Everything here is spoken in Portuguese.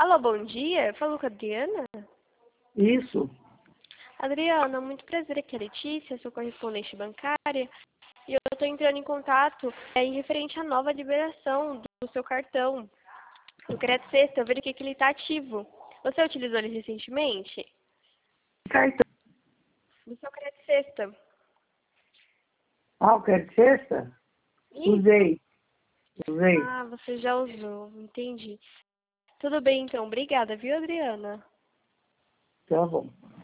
Alô, bom dia. Falou com a Adriana? Isso. Adriana, muito prazer, aqui é a Letícia, sou correspondente bancária. E eu estou entrando em contato em referente à nova liberação do seu cartão, do Crédito Sexta. Eu verifiquei que ele está ativo. Você utilizou ele recentemente? Cartão. Do seu Crédito Sexta. Ah, o crédito sexta? Ih, Usei. ah, você já usou, entendi. Tudo bem, então. Obrigada, viu, Adriana? Tá bom.